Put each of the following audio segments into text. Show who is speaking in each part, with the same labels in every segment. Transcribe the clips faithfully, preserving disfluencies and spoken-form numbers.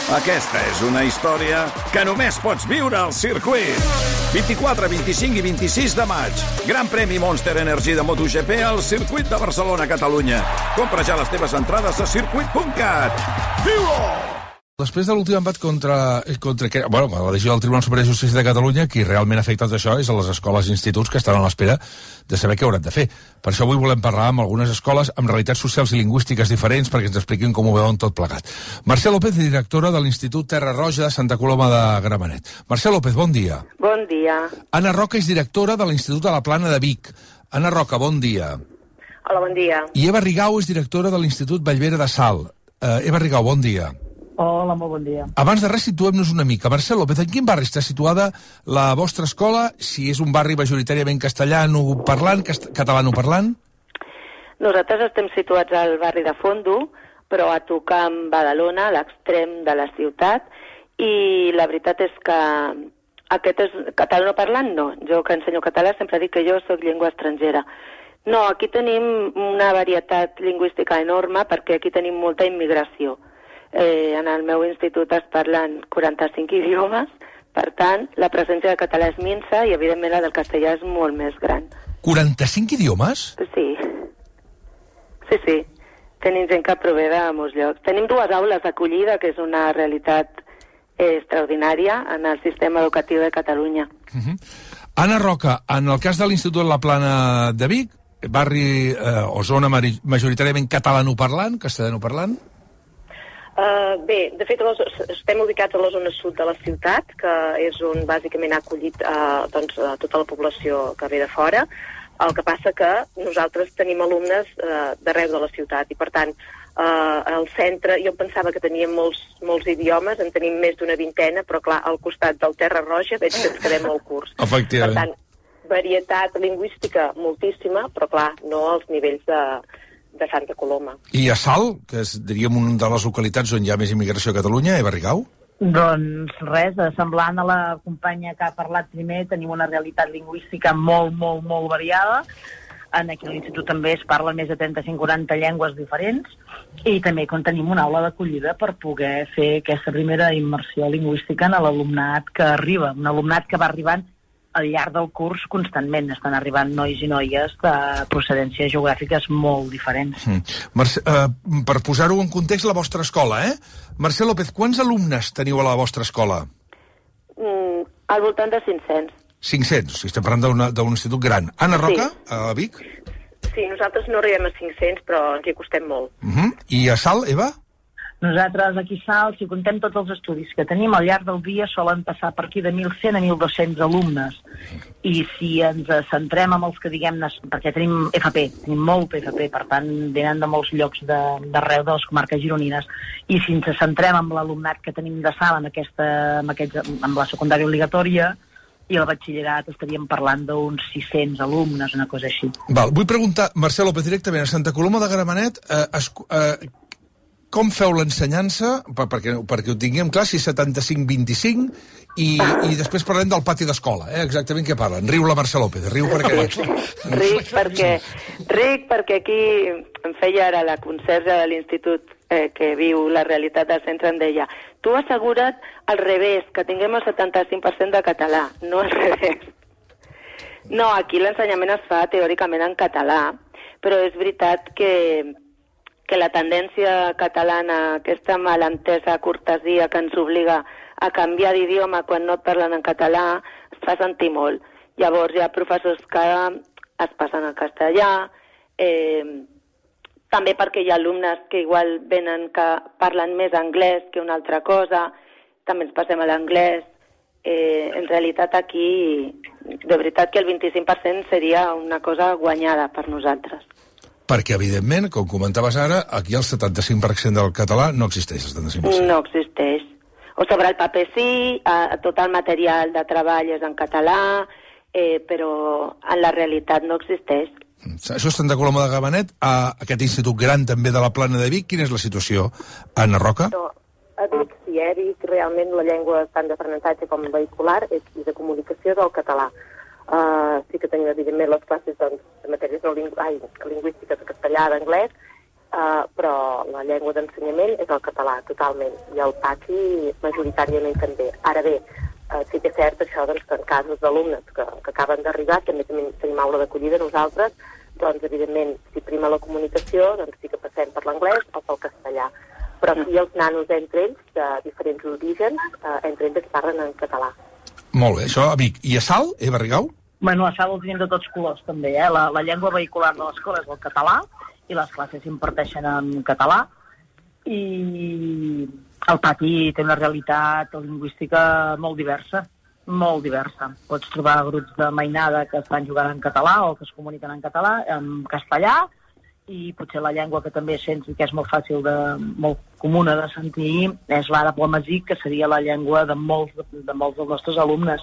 Speaker 1: Aquesta és una història que només pots viure al circuit. vint-i-quatre, vint-i-cinc i vint-i-sis de maig. Gran premi Monster Energy de MotoGP al circuit de Barcelona, Catalunya. Compra ja les teves entrades a circuit punt cat. Viu-ho!
Speaker 2: Després de l'últim empat contra, contra bueno, la decisió del Tribunal Superior de Justícia de Catalunya, qui realment ha afectat això és a les escoles i instituts que estan a l'espera de saber què hauran de fer. Per això avui volem parlar amb algunes escoles amb realitats socials i lingüístiques diferents perquè ens expliquin com ho veuen tot plegat. Mercè López, directora de l'Institut Terra Roja de Santa Coloma de Gramenet. Mercè López, bon dia.
Speaker 3: Bon dia.
Speaker 2: Anna Roca és directora de l'Institut de la Plana de Vic. Anna Roca, bon dia.
Speaker 3: Hola, bon dia.
Speaker 2: I Eva Rigau és directora de l'Institut Vallvera de Salt. Uh, Eva Rigau, bon dia.
Speaker 4: Hola, molt bon dia.
Speaker 2: Abans de res, situem-nos una mica. Mercè López, en quin barri està situada la vostra escola? Si és un barri majoritàriament castellano-parlant, cast catalano-parlant?
Speaker 3: Nosaltres estem situats al barri de Fondo, però a tocar amb Badalona, a l'extrem de la ciutat, i la veritat és que aquest és catalano-parlant, no. Jo que ensenyo català sempre dic que jo sóc llengua estrangera. No, aquí tenim una varietat lingüística enorme perquè aquí tenim molta immigració. Eh, en el meu institut es parlen quaranta-cinc idiomes, per tant, la presència de català és minsa i, evidentment, la del castellà és molt més gran.
Speaker 2: quaranta-cinc idiomes?
Speaker 3: Sí. Sí, sí. Tenim gent que prové de molts llocs. Tenim dues aules d'acollida, que és una realitat eh, extraordinària en el sistema educatiu de Catalunya.
Speaker 2: Uh-huh. Anna Roca, en el cas de l'Institut de la Plana de Vic, barri eh, o zona majoritàriament catalanoparlant, castellanoparlant?
Speaker 3: Uh, bé, de fet, les, estem ubicats a la zona sud de la ciutat, que és on bàsicament ha acollit uh, doncs, uh, tota la població que ve de fora. El que passa que nosaltres tenim alumnes uh, d'arreu de la ciutat i, per tant, uh, al centre, jo pensava que teníem molts, molts idiomes, en tenim més d'una vintena, però clar, al costat del Terra Roja veig que ens quedem al curs.
Speaker 2: Efectivament.
Speaker 3: Per tant, varietat lingüística moltíssima, però clar, no als nivells de... de Santa Coloma.
Speaker 2: I a Salt, que és, diríem, una de les localitats on hi ha més immigració a Catalunya, Eva Rigau?
Speaker 4: Doncs res, semblant a la companya que ha parlat primer, tenim una realitat lingüística molt, molt, molt variada. En aquí a l'Institut també es parlen més de trenta-cinc a quaranta llengües diferents i també tenim una aula d'acollida per poder fer aquesta primera immersió lingüística en l'alumnat que arriba, un alumnat que va arribant al llarg del curs constantment. Estan arribant nois i noies de procedències geogràfiques molt diferents.
Speaker 2: Mm. Mercè, uh, per posar-ho en context, la vostra escola, eh? Mercè López, quants alumnes teniu a la vostra escola?
Speaker 3: Mm, al voltant de cinc-cents.
Speaker 2: cinc-cents, si estem parlant d'un institut gran. Anna Roca, sí. A Vic?
Speaker 3: Sí, nosaltres no arribem a cinc-cents, però ens hi acostem molt.
Speaker 2: Uh -huh. I a Salt, Eva?
Speaker 4: Nosaltres aquí a Salt, si contem tots els estudis que tenim, al llarg del dia solen passar per aquí de mil cent a mil dos-cents alumnes. I si ens centrem en els que, diguem-ne, perquè tenim F P, tenim molt F P, per tant, venen de molts llocs d'arreu de, de les comarques gironines, i si ens centrem en l'alumnat que tenim de Salt, en, aquesta, en, aquests, en la secundària obligatòria, i el batxillerat estaríem parlant d'uns sis-cents alumnes, una cosa així.
Speaker 2: Val, vull preguntar, Mercè López, directament a Santa Coloma de Gramenet, eh, es, eh, com feu l'ensenyança, per, perquè, perquè ho tinguem clar, si setanta-cinc vint-i-cinc, i, i després parlem del pati d'escola, eh? Exactament què parlen. Riu la Mercè López, riu perquè...
Speaker 3: Ric perquè, ric perquè aquí em feia ara la conserge de l'institut eh, que viu la realitat del centre, em deia, tu assegura't al revés, que tinguem el setanta-cinc per cent de català, no al revés. No, aquí l'ensenyament es fa teòricament en català, però és veritat que que la tendència catalana, aquesta malentesa cortesia que ens obliga a canviar d'idioma quan no et parlen en català, es fa sentir molt. Llavors hi ha professors que es passen al castellà, eh, també perquè hi ha alumnes que igual venen que parlen més anglès que una altra cosa, també ens passem a l'anglès. Eh, en realitat aquí, de veritat que el vint-i-cinc per cent seria una cosa guanyada per nosaltres.
Speaker 2: Perquè, evidentment, com comentaves ara, aquí el setanta-cinc per cent del català no existeix, el setanta-cinc per cent.
Speaker 3: No existeix. O sobre el paper sí, eh, tot el material de treball és en català, eh, però en la realitat no existeix.
Speaker 2: Això és Santa Coloma de Gramenet, a aquest institut gran també de la Plana de Vic. Quina és la situació, Anna Roca?
Speaker 3: No, a Vic sí, eh? Vic realment la llengua tant d'aprenentatge com vehicular és de comunicació del català. Uh, sí que tenim, evidentment, les classes doncs, de matèries no lingü ai, lingüístiques de castellà, d'anglès,
Speaker 5: uh, però la llengua d'ensenyament és el català, totalment, i el pati majoritàriament també. Ara bé, uh, sí que és cert això doncs, que en casos d'alumnes que, que acaben d'arribar, que a més tenim aula d'acollida nosaltres, doncs evidentment, si prima la comunicació, doncs sí que passem per l'anglès o pel castellà. Però aquí els nanos entre ells, de diferents orígens, uh, entre ells es parlen en català.
Speaker 2: Molt bé, això a Vic. I a Salt, Eva Rigau?
Speaker 4: Bueno, a Salt els tenim de tots colors, també, eh? La, la llengua vehicular de l'escola és el català, i les classes s'imparteixen en català, i el pati té una realitat lingüística molt diversa, molt diversa. Pots trobar grups de mainada que estan jugant en català o que es comuniquen en català, en castellà, i potser la llengua que també sents i que és molt fàcil, de, molt comuna de sentir, és l'àrab o amazic, que seria la llengua de molts, de molts dels nostres alumnes.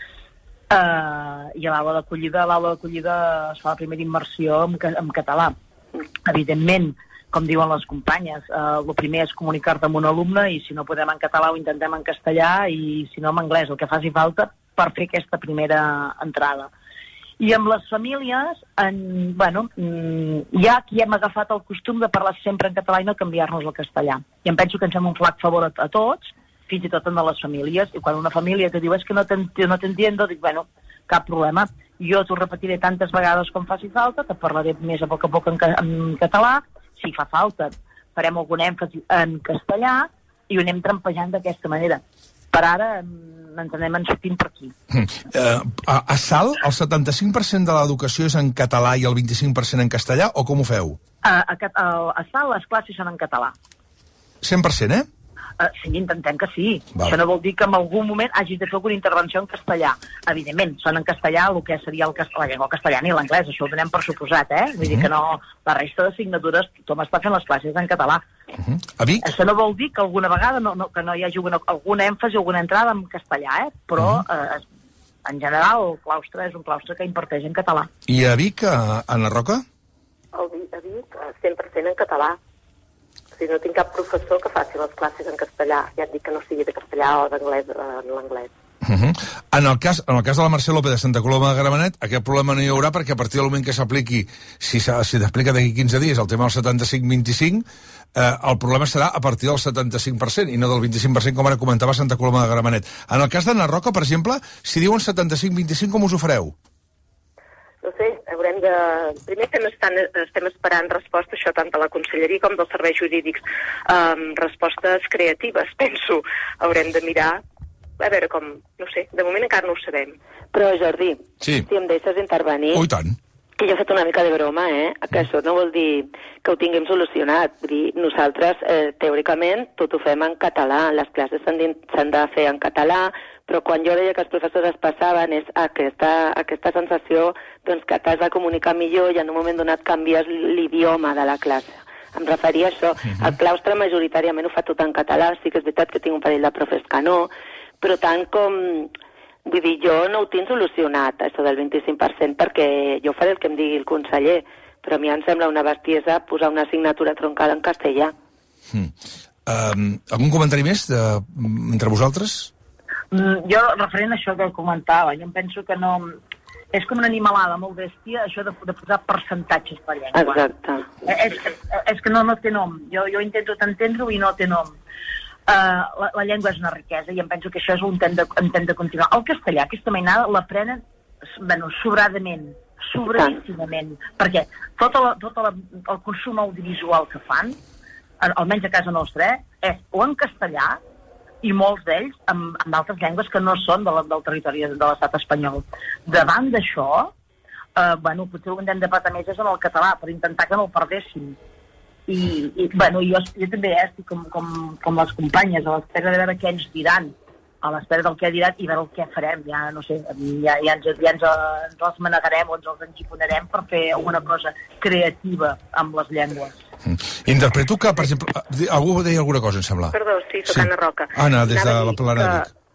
Speaker 4: Uh, I a l'aula d'acollida, a l'aula d'acollida es fa la primera immersió en, en català. Evidentment, com diuen les companyes, uh, el primer és comunicar-te amb un alumne, i si no podem en català ho intentem en castellà, i si no en anglès, el que faci falta per fer aquesta primera entrada. I amb les famílies, en, bueno, hi ha qui hem agafat el costum de parlar sempre en català i no canviar-nos al castellà. I em penso que ens fem un flac favor a, a tots, fins i tot en les famílies, i quan una família te diu és que no t'entiendo, dic, bueno, cap problema, jo t'ho repetiré tantes vegades com faci falta, te parlaré més a poc a poc en, en català, si fa falta farem algun èmfasi en castellà i ho anem trampejant d'aquesta manera. Per ara ens anem sortint per aquí.
Speaker 2: Mm. Uh, a, a Salt, el setanta-cinc per cent de l'educació és en català i el vint-i-cinc per cent en castellà, o com ho feu?
Speaker 4: A, a, a, a Salt les classes són en català.
Speaker 2: cent per cent, eh?
Speaker 4: Uh, sí, intentem que sí.
Speaker 2: Val.
Speaker 4: Això no vol dir que en algun moment hagis de fer alguna intervenció en castellà. Evidentment, són en castellà el que seria el castellà, la llengua castellana i l'anglès, això ho donem per suposat, eh? Vull uh-huh. dir que no, la resta d'assignatures tothom està fent les classes en català.
Speaker 2: Uh-huh. A Vic?
Speaker 4: Això no vol dir que alguna vegada no, no, que no hi hagi alguna, alguna èmfasi o alguna entrada en castellà, eh? Però uh-huh. eh, en general el claustre és un claustre que imparteix en català.
Speaker 2: I a Vic, a Anna Roca?
Speaker 5: A Vic, cent per cent en català. O sigui, no tinc cap professor que faci les classes en castellà. Ja et dic que no sigui de castellà o d'anglès en l'anglès.
Speaker 2: Uh-huh. En el cas, en el cas de la Mercè López de Santa Coloma de Gramenet, aquest problema no hi haurà perquè a partir del moment que s'apliqui, si s'aplica d'aquí quinze dies el tema del setanta-cinc vint-i-cinc, eh, el problema serà a partir del setanta-cinc per cent i no del vint-i-cinc per cent com ara comentava Santa Coloma de Gramenet. En el cas d'Anna Roca, per exemple, si diuen setanta-cinc vint-i-cinc, com us ho fareu?
Speaker 5: No sé, haurem de... Primer que estan, estem esperant resposta, això tant de la Conselleria com dels serveis jurídics, um, respostes creatives, penso. Haurem de mirar, a veure com... No sé, de moment encara no ho sabem.
Speaker 3: Però, Jordi,
Speaker 2: sí.
Speaker 3: si em deixes intervenir...
Speaker 2: Oh, i tant.
Speaker 3: Que jo he fet una mica de broma, eh? Que això no vol dir que ho tinguem solucionat. Vull dir, nosaltres, eh, teòricament, tot ho fem en català. Les classes s'han de fer en català, però quan jo deia que els professors es passaven és aquesta, aquesta sensació doncs, que t'has de comunicar millor i en un moment donat canvies l'idioma de la classe. Em referia a això. Uh-huh. El claustre majoritàriament ho fa tot en català, sí que és veritat que tinc un parell de profes que no, però tant com... Vull dir, jo no ho tinc solucionat, això del vint-i-cinc per cent, perquè jo faré el que em digui el conseller, però a mi em sembla una bestiesa posar una assignatura troncada en castellà.
Speaker 2: Hmm. Um, algun comentari més de, entre vosaltres?
Speaker 4: Mm, jo, referent a això que comentava, jo em penso que no... És com una animalada molt bèstia, això de, de posar percentatges per llengua.
Speaker 3: Exacte.
Speaker 4: És, és, és que no, no té nom. Jo, jo intento entendre-ho i no té nom. Uh, la, la llengua és una riquesa i em penso que això és un tem de, un tem de continuar. El castellà, aquesta mainada, l'aprenen bueno, sobradament, sobradíssimament, perquè tot, la, tot la, el consum audiovisual que fan, almenys a casa nostra, eh, és o en castellà i molts d'ells amb, amb altres llengües que no són de la, del territori de l'estat espanyol. Davant d'això, eh, bueno, potser el que hem de patar més és en el català, per intentar que no el perdéssim. I, i bueno, jo, jo també eh, estic com, com, com les companyes, a l'espera de veure què ens diran, a l'espera del què diran i veure el què farem. Ja, no sé, ja, ja, ens, ja ens, ens els manegarem o ens els engiponarem per fer alguna cosa creativa amb les llengües.
Speaker 2: Mm. Interpreto que, per exemple, algú deia alguna cosa, em sembla.
Speaker 5: Perdó, sí, soc
Speaker 2: sí.
Speaker 5: Anna Roca.
Speaker 2: Anna, des de la Plana de Vic.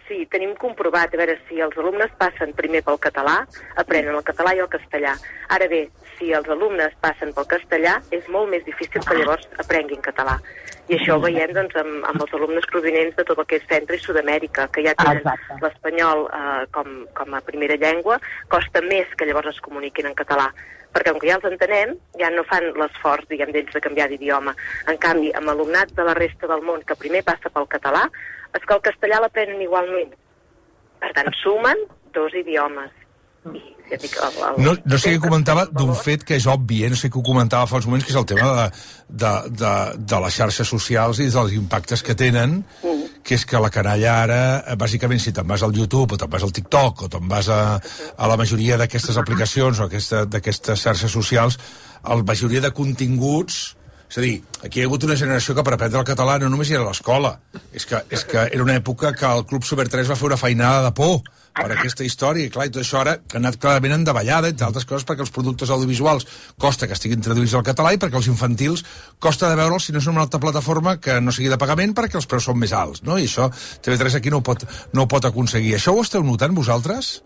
Speaker 5: sí, tenim comprovat, a veure si els alumnes passen primer pel català, aprenen el català i el castellà. Ara bé, si els alumnes passen pel castellà, és molt més difícil que llavors aprenguin català. I això ho veiem doncs, amb, amb els alumnes provinents de tot el que és Centre i Sud-amèrica, que ja tenen l'espanyol eh, com, com a primera llengua, costa més que llavors es comuniquin en català. Perquè com que ja els entenem, ja no fan l'esforç, diguem, d'ells de canviar d'idioma. En canvi, amb alumnat de la resta del món que primer passa pel català, és que el castellà l'aprenen igualment. Per tant, sumen dos idiomes. I, ja dic, el, el...
Speaker 2: No, no sé què comentava d'un fet que és obvi, eh? No sé què ho comentava fa uns moments, que és el tema de, de, de, de les xarxes socials i dels impactes que tenen, mm. que és que la canalla ara, bàsicament, si te'n vas al YouTube o te'n vas al TikTok o te'n vas a, a la majoria d'aquestes aplicacions o d'aquestes xarxes socials, la majoria de continguts... És a dir, aquí hi ha hagut una generació que per aprendre el català no només era a l'escola, és que, és que era una època que el Club Super tres va fer una feinada de por per aquesta història, i clar, i tot això ara ha anat clarament en davallada, entre altres coses perquè els productes audiovisuals costa que estiguin traduïts al català i perquè els infantils costa de veure'ls si no és una altra plataforma que no sigui de pagament perquè els preus són més alts, no? I això T V tres aquí no ho pot, no ho pot aconseguir. Això ho esteu notant vosaltres?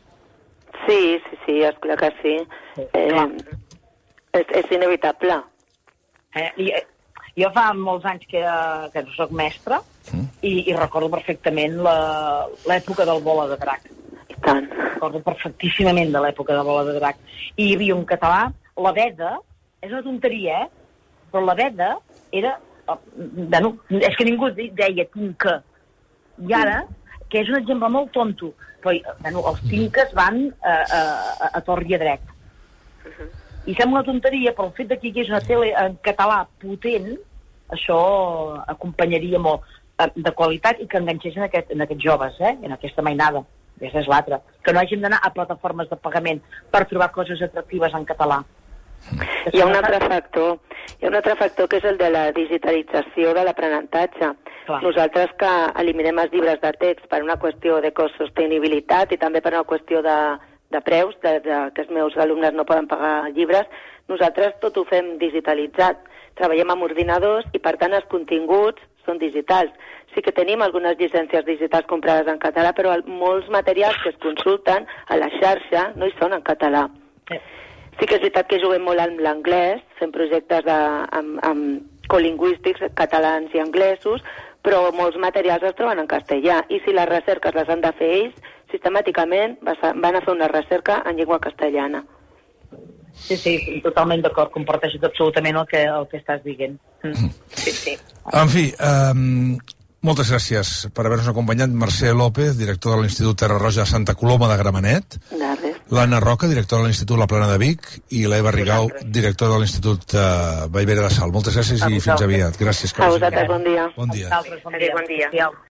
Speaker 3: Sí, sí, sí, esclar que sí. Eh, és, és inevitable.
Speaker 4: Eh, i, jo fa molts anys que, que no soc mestra mm. i, i recordo perfectament l'època del Bola de Drac.
Speaker 3: I tant.
Speaker 4: Recordo perfectíssimament de l'època del Bola de Drac. I hi havia un català, la veda, és una tonteria, eh? Però la veda era... Bueno, és que ningú deia tinca. I ara, que és un exemple molt tonto, però bueno, els tinques van a, a, a tort i a dret. Uh-huh. I sembla una tonteria, però el fet que hi hagués una tele en català potent, això acompanyaria molt de qualitat i que enganxés en, aquest, en aquests joves, eh? En aquesta mainada. Aquesta és l'altra. Que no hàgim d'anar a plataformes de pagament per trobar coses atractives en català.
Speaker 3: Hi ha un altre factor, hi ha un altre factor que és el de la digitalització de l'aprenentatge. Nosaltres que eliminem els llibres de text per una qüestió de cost-sostenibilitat i també per una qüestió de de preus, de, de, que els meus alumnes no poden pagar llibres, nosaltres tot ho fem digitalitzat. Treballem amb ordinadors i, per tant, els continguts són digitals. Sí que tenim algunes llicències digitals comprades en català, però molts materials que es consulten a la xarxa no hi són en català. Sí que és veritat que juguem molt amb l'anglès, fem projectes de, amb, amb colingüístics catalans i anglesos, però molts materials es troben en castellà, i si les recerques les han de fer ells, sistemàticament van a fer una recerca en llengua castellana.
Speaker 4: Sí, sí, totalment d'acord, comparteixo absolutament el que, el que estàs dient. Mm. Sí, sí.
Speaker 2: En fi, um, moltes gràcies per haver-nos acompanyat. Mercè López, director de l'Institut Terra Roja de Santa Coloma de Gramenet.
Speaker 3: De res.
Speaker 2: L'Anna Roca, directora de l'Institut La Plana de Vic, i l'Eva Rigau, directora de l'Institut uh, Vallvera de Salt. Moltes gràcies i fins aviat. Gràcies.
Speaker 3: A vosaltres, bon dia.
Speaker 2: Bon dia.
Speaker 4: A vosaltres, bon dia.
Speaker 5: Bon dia.